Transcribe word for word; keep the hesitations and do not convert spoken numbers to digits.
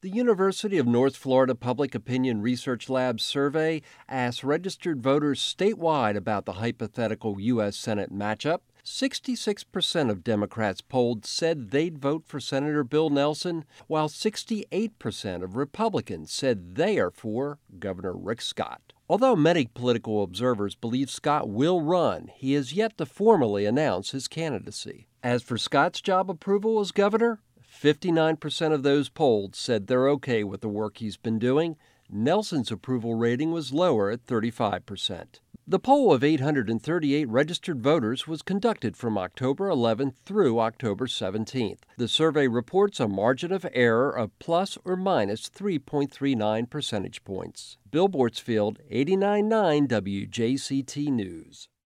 The University of North Florida Public Opinion Research Lab survey asked registered voters statewide about the hypothetical U S. Senate matchup. sixty-six percent of Democrats polled said they'd vote for Senator Bill Nelson, while sixty-eight percent of Republicans said they are for Governor Rick Scott. Although many political observers believe Scott will run, he has yet to formally announce his candidacy. As for Scott's job approval as governor, fifty-nine percent of those polled said they're okay with the work he's been doing. Nelson's approval rating was lower at thirty-five percent. The poll of eight hundred thirty-eight registered voters was conducted from October eleventh through October seventeenth. The survey reports a margin of error of plus or minus three point three nine percentage points. Bill Bortzfield, eighty-nine point nine W J C T News.